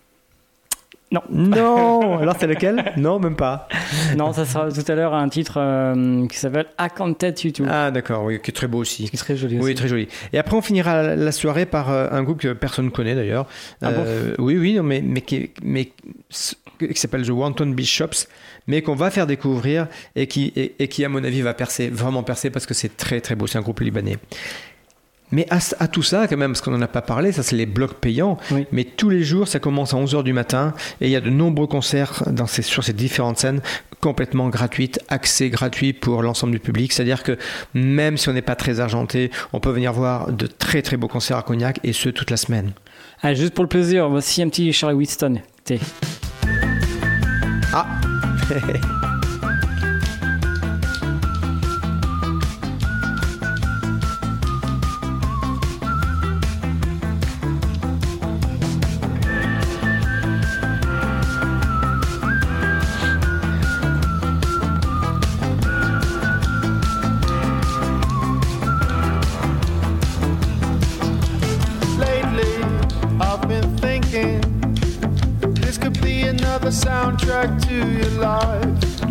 Non. Alors c'est lequel? Non, même pas. Non, ça sera tout à l'heure un titre qui s'appelle I Can't Touch You Too. Ah d'accord, oui, qui est très beau aussi. Qui est très joli aussi. Oui, très joli. Et après on finira la soirée par un groupe que personne ne connaît d'ailleurs. Ah bon? Oui, non, mais qui s'appelle The Wanton Bishops, mais qu'on va faire découvrir et qui à mon avis va vraiment percer parce que c'est très très beau. C'est un groupe libanais. Mais à tout ça, quand même, parce qu'on n'en a pas parlé, ça c'est les blocs payants, oui. Mais tous les jours, ça commence à 11h du matin et il y a de nombreux concerts sur ces différentes scènes complètement gratuites, accès gratuit pour l'ensemble du public. C'est-à-dire que même si on n'est pas très argenté, on peut venir voir de très très beaux concerts à Cognac et ce toute la semaine. Ah, juste pour le plaisir, voici un petit Charlie Winston. Ah another soundtrack to your life.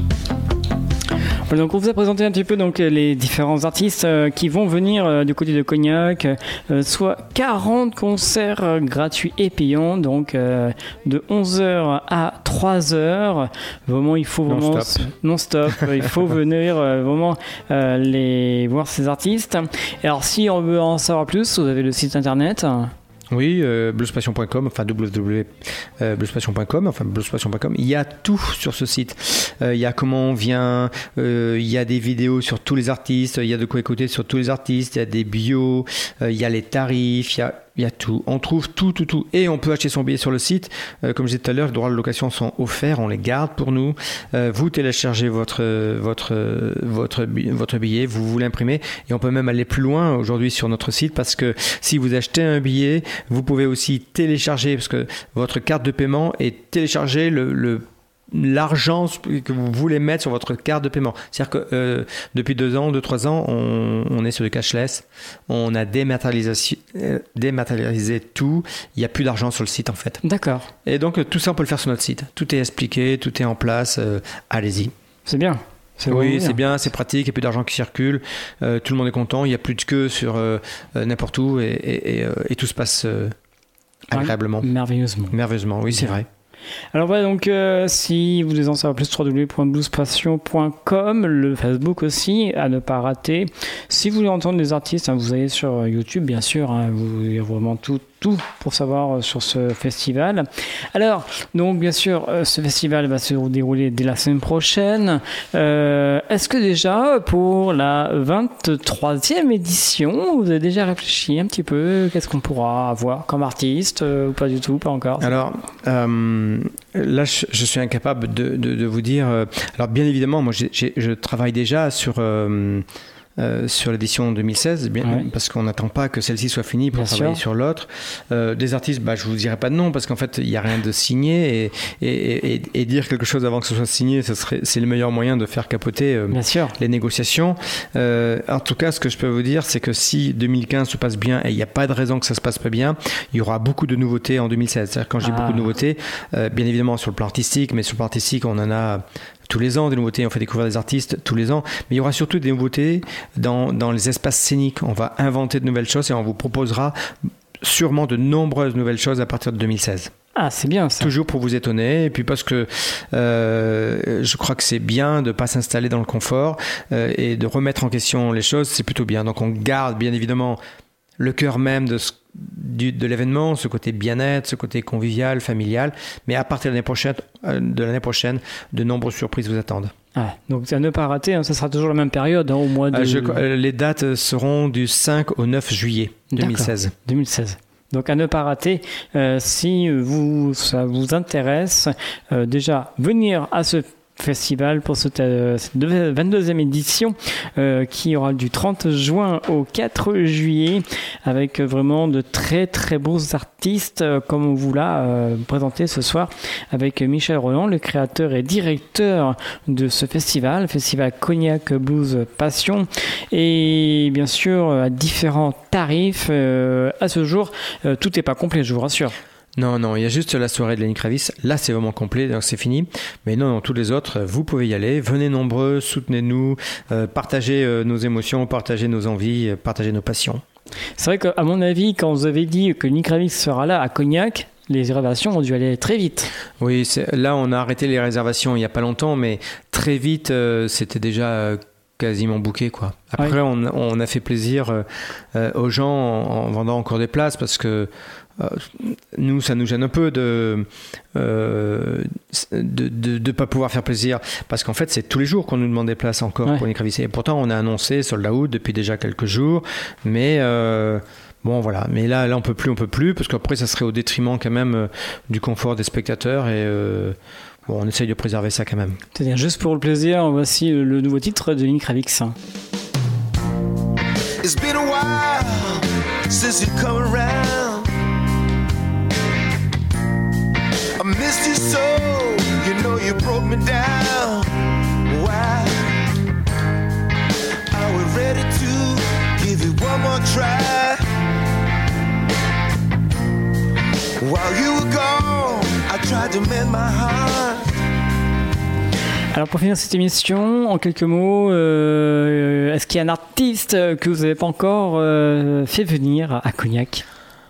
Donc on vous a présenté un petit peu donc les différents artistes qui vont venir du côté de Cognac, soit 40 concerts gratuits et payants, donc de 11h à 3h. Vraiment, il faut vraiment non-stop. Il faut venir vraiment les voir ces artistes. Et alors si on veut en savoir plus, vous avez le site internet. Oui, bluespassion.com, enfin www.bluespassion.com, enfin bluespassion.com. Il y a tout sur ce site. Il y a comment on vient, il y a des vidéos sur tous les artistes, il y a de quoi écouter sur tous les artistes, il y a des bios, il y a les tarifs, il y a tout. On trouve tout. Et on peut acheter son billet sur le site. Comme je disais tout à l'heure, les droits de location sont offerts. On les garde pour nous. Vous téléchargez votre billet, vous l'imprimez. Et on peut même aller plus loin aujourd'hui sur notre site parce que si vous achetez un billet, vous pouvez aussi télécharger parce que votre carte de paiement est téléchargée l'argent que vous voulez mettre sur votre carte de paiement. C'est-à-dire que depuis 2-3 ans, on est sur du cashless. On a dématérialisé tout. Il n'y a plus d'argent sur le site en fait. D'accord. Et donc tout ça, on peut le faire sur notre site. Tout est expliqué, tout est en place. Allez-y. C'est bien. Oui, c'est bien, c'est pratique, il n'y a plus d'argent qui circule, tout le monde est content, il n'y a plus de queue sur n'importe où et tout se passe agréablement. Merveilleusement, oui, c'est vrai. Alors voilà, donc si vous voulez en savoir plus, www.bluespassion.com, le Facebook aussi, à ne pas rater. Si vous voulez entendre des artistes, vous allez sur YouTube, bien sûr, vous avez vraiment tout pour savoir sur ce festival. Alors, donc bien sûr, ce festival va se dérouler dès la semaine prochaine. Est-ce que déjà, pour la 23e édition, vous avez déjà réfléchi un petit peu, qu'est-ce qu'on pourra avoir comme artiste, ou pas du tout, pas encore? Alors, là, je suis incapable de vous dire. Alors, bien évidemment, moi, je travaille déjà sur l'édition 2016, parce qu'on n'attend pas que celle-ci soit finie pour travailler sur l'autre. Des artistes, je vous dirai pas de nom parce qu'en fait il n'y a rien de signé et dire quelque chose avant que ce soit signé, c'est le meilleur moyen de faire capoter les négociations. En tout cas, ce que je peux vous dire, c'est que si 2015 se passe bien, et il n'y a pas de raison que ça se passe pas bien, il y aura beaucoup de nouveautés en 2016. C'est-à-dire quand j'ai beaucoup de nouveautés, bien évidemment sur le plan artistique, mais sur le plan artistique on en a tous les ans des nouveautés, on fait découvrir des artistes tous les ans, mais il y aura surtout des nouveautés dans les espaces scéniques. On va inventer de nouvelles choses et on vous proposera sûrement de nombreuses nouvelles choses à partir de 2016. Ah, c'est bien ça. Toujours pour vous étonner, et puis parce que je crois que c'est bien de ne pas s'installer dans le confort et de remettre en question les choses, c'est plutôt bien. Donc on garde bien évidemment le cœur même de l'événement, ce côté bien-être, ce côté convivial, familial, mais à partir de l'année prochaine, de nombreuses surprises vous attendent. Donc à ne pas rater, ça sera toujours la même période, au mois de... les dates seront du 5 au 9 juillet 2016. D'accord, 2016. Donc à ne pas rater, si ça vous intéresse, déjà venir à ce festival pour cette 22e édition qui aura du 30 juin au 4 juillet avec vraiment de très très beaux artistes comme on vous l'a présenté ce soir avec Michel Roland, le créateur et directeur de ce festival Cognac Blues Passion, et bien sûr à différents tarifs. À ce jour, tout n'est pas complet, je vous rassure. Non, il y a juste la soirée de Lenny Kravitz. Là, c'est vraiment complet, donc c'est fini. Mais non, tous les autres, vous pouvez y aller. Venez nombreux, soutenez-nous, partagez nos émotions, partagez nos envies, partagez nos passions. C'est vrai qu'à mon avis, quand vous avez dit que Lenny Kravitz sera là à Cognac, les réservations ont dû aller très vite. Oui, là, on a arrêté les réservations il n'y a pas longtemps, mais très vite, c'était déjà... quasiment booké, quoi. Après, on a fait plaisir aux gens en vendant encore des places parce que nous, ça nous gêne un peu de pas pouvoir faire plaisir parce qu'en fait, c'est tous les jours qu'on nous demande des places encore pour les Kravitz. Et pourtant, on a annoncé sold out depuis déjà quelques jours, mais bon, voilà. Mais là, on peut plus parce qu'après, ça serait au détriment quand même du confort des spectateurs et bon, on essaye de préserver ça quand même. C'est-à-dire, juste pour le plaisir, voici le nouveau titre de Lenny Kravitz. It's been a while since you come around. I missed you so, you know you broke me down. Why? I was ready to give you one more try. While you were gone, I tried tried to mend my heart. Alors pour finir cette émission, en quelques mots, est-ce qu'il y a un artiste que vous n'avez pas encore fait venir à Cognac ?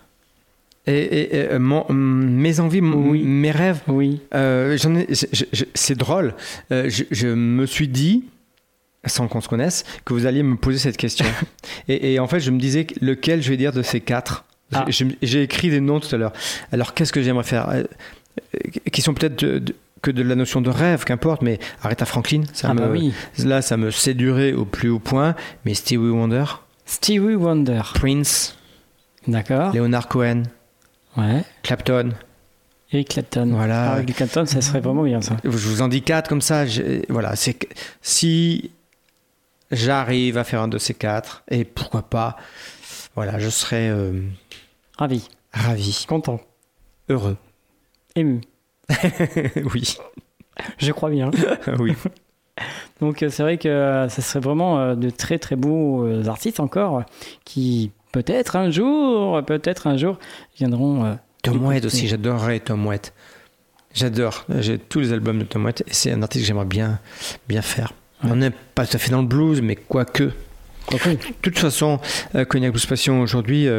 Mes envies, oui. Mes rêves, oui. C'est drôle. Je me suis dit, sans qu'on se connaisse, que vous alliez me poser cette question. et en fait, je me disais lequel je vais dire de ces 4. Ah. J'ai écrit des noms tout à l'heure. Alors, qu'est-ce que j'aimerais faire qui sont peut-être que de la notion de rêve, qu'importe, mais Aretha Franklin, oui. Là, ça me séduirait au plus haut point. Mais Stevie Wonder. Prince. D'accord. Leonard Cohen. Ouais. Clapton. Eric Clapton. Voilà. Eric Clapton, ça serait vraiment bien ça. Je vous en dis 4 comme ça. Voilà, si j'arrive à faire un de ces 4, et pourquoi pas, voilà, je serais ravi. Content. Heureux. Ému. Oui. Je crois bien. Oui. Donc c'est vrai que ça serait vraiment de très très beaux artistes encore qui peut-être un jour viendront. Tom Waits aussi, j'adorerais Tom Waits. J'adore. J'ai tous les albums de Tom Waits et c'est un artiste que j'aimerais bien faire. Ouais. On n'est pas tout à fait dans le blues, mais quoique. De toute façon, Cognac Blues Passion aujourd'hui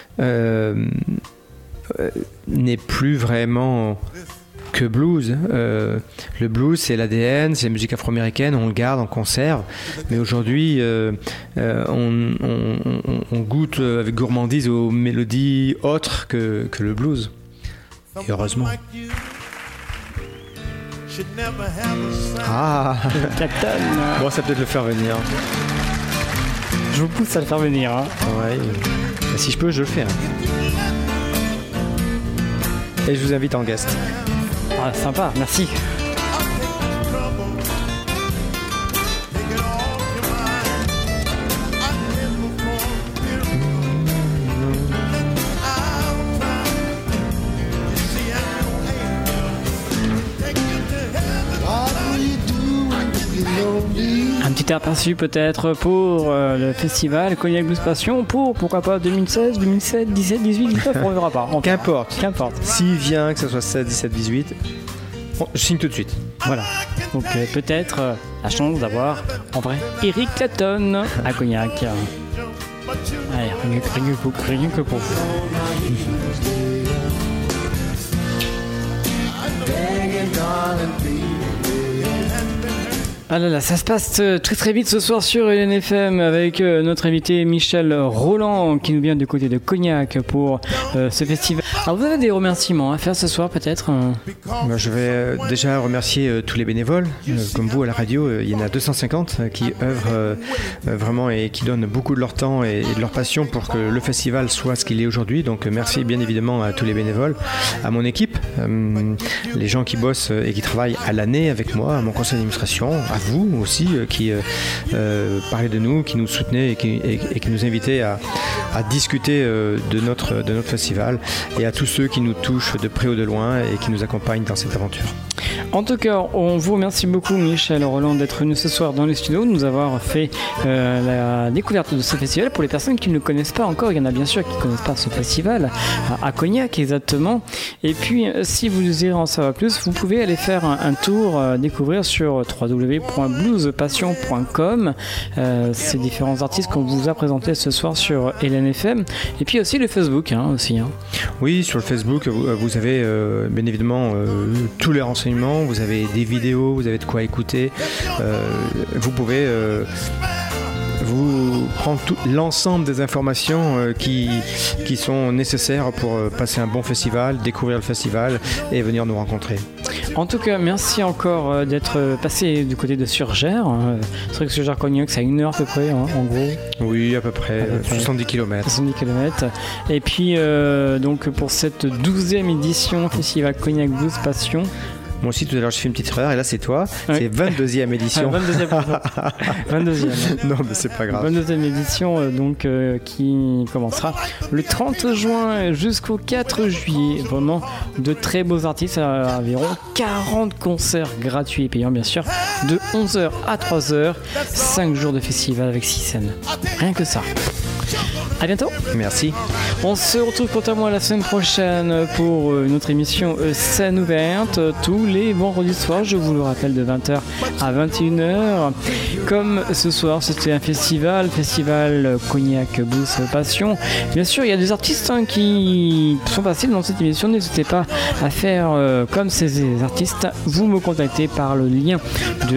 n'est plus vraiment que blues. Le blues, c'est l'ADN, c'est la musique afro-américaine, on le garde, on conserve. Mais aujourd'hui, on goûte avec gourmandise aux mélodies autres que le blues. Et heureusement. Ah, Clapton. Bon, ça peut-être le faire venir. Je vous pousse à le faire venir. Hein. Ouais. Si je peux, je le fais. Et je vous invite en guest. Ah, sympa, merci. Un petit aperçu peut-être pour le festival Cognac Blues Passion pour pourquoi pas 2016, 2017, 17, 18, 19, on ne verra pas. Qu'importe. S'il vient, que ce soit 16, 17, 18, je signe tout de suite. Voilà. Donc peut-être la chance d'avoir en vrai Eric Clapton à Cognac. Allez, rien que pour vous. Ah là là, ça se passe très très vite ce soir sur LNFM avec notre invité Michel Roland qui nous vient du côté de Cognac pour ce festival. Alors vous avez des remerciements à faire ce soir peut-être Je vais déjà remercier tous les bénévoles, comme vous à la radio, il y en a 250 qui œuvrent vraiment et qui donnent beaucoup de leur temps et de leur passion pour que le festival soit ce qu'il est aujourd'hui. Donc merci bien évidemment à tous les bénévoles, à mon équipe, les gens qui bossent et qui travaillent à l'année avec moi, à mon conseil d'administration, à vous aussi qui parlez de nous, qui nous soutenez et qui nous invitez à discuter de notre festival, et à tous ceux qui nous touchent de près ou de loin et qui nous accompagnent dans cette aventure. En tout cas, on vous remercie beaucoup Michel Roland d'être venu ce soir dans les studios, de nous avoir fait la découverte de ce festival. Pour les personnes qui ne le connaissent pas encore, il y en a bien sûr qui ne connaissent pas ce festival à Cognac exactement. Et puis si vous désirez en savoir plus, vous pouvez aller faire un tour découvrir sur www.bluespassion.com ces différents artistes qu'on vous a présentés ce soir sur LNFM, et puis aussi le Facebook aussi. Oui, sur le Facebook vous avez bien évidemment tous les renseignements, vous avez des vidéos, vous avez de quoi écouter, vous pouvez vous prendre l'ensemble des informations qui sont nécessaires pour passer un bon festival, découvrir le festival et venir nous rencontrer. En tout cas, merci encore d'être passé du côté de Surgères. C'est vrai que Surgères-Cognac, c'est à 1 heure à peu près, en gros. Oui, à peu près, 70 km. 70 km. Et puis, donc, pour cette 12e édition Festival Cognac Blues Passion. Moi aussi, tout à l'heure, je fais une petite erreur, et là, c'est toi. Oui. C'est 22e édition. 22e. Non, mais c'est pas grave. 22e édition, donc, qui commencera le 30 juin jusqu'au 4 juillet. Vraiment, de très beaux artistes, environ 40 concerts gratuits et payants, bien sûr, de 11h à 3h, 5 jours de festival avec 6 scènes. Rien que ça. À bientôt. Merci. On se retrouve quant à moi la semaine prochaine pour une autre émission Scène ouverte tous les vendredis soirs, je vous le rappelle, de 20h à 21h. Comme ce soir c'était un festival Cognac Blues Passion. Bien sûr, il y a des artistes qui sont passés dans cette émission. N'hésitez pas à faire comme ces artistes. Vous me contactez par le lien de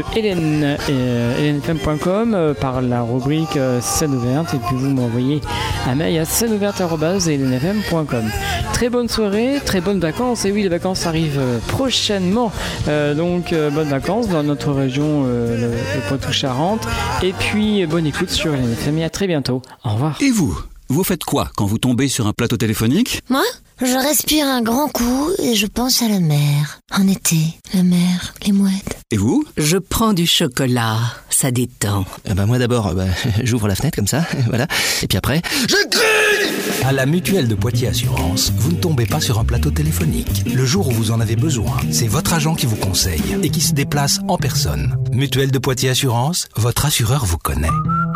helenfm.com, par la rubrique Scène ouverte, et puis vous m'envoyez un mail à scèneouverte@helenfm.com. Très bonne soirée, très bonnes vacances. Et oui, les vacances arrivent prochainement, donc bonnes vacances dans notre région, le Poitou-Charentes. Et puis bonne écoute sur LNFM. À très bientôt. Au revoir. Et vous faites quoi quand vous tombez sur un plateau téléphonique? Moi, je respire un grand coup et je pense à la mer. En été, la mer, les mouettes. Et vous? Je prends du chocolat, ça détend. Moi d'abord, j'ouvre la fenêtre comme ça, voilà. Et puis après, je crie! À la Mutuelle de Poitiers Assurance, vous ne tombez pas sur un plateau téléphonique. Le jour où vous en avez besoin, c'est votre agent qui vous conseille et qui se déplace en personne. Mutuelle de Poitiers Assurance, votre assureur vous connaît.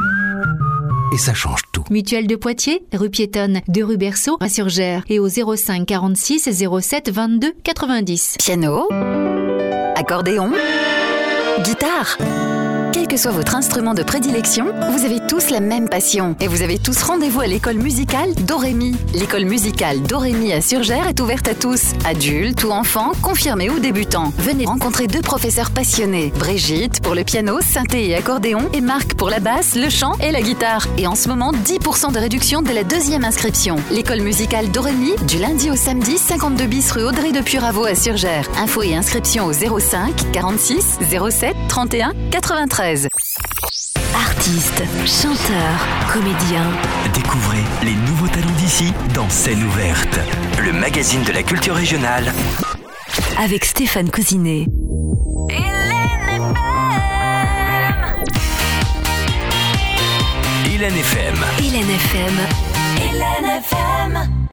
Et ça change tout. Mutuelle de Poitiers, rue piétonne de rue Berceau à Surgères et au 05 46 07 22 90. Piano, accordéon, guitare. Quel que soit votre instrument de prédilection, vous avez tous la même passion et vous avez tous rendez-vous à l'école musicale Dorémy. L'école musicale Dorémy à Surgères est ouverte à tous, adultes ou enfants, confirmés ou débutants. Venez rencontrer 2 professeurs passionnés, Brigitte pour le piano, synthé et accordéon, et Marc pour la basse, le chant et la guitare. Et en ce moment, 10% de réduction dès la 2e inscription. L'école musicale Dorémy, du lundi au samedi, 52 bis rue Audrey de Puraveau à Surgères. Infos et inscriptions au 05 46 07 31 93. Artistes, chanteurs, comédiens. Découvrez les nouveaux talents d'ici dans Scène ouverte, le magazine de la culture régionale. Avec Stéphane Cousinet. Hélène FM. Hélène FM.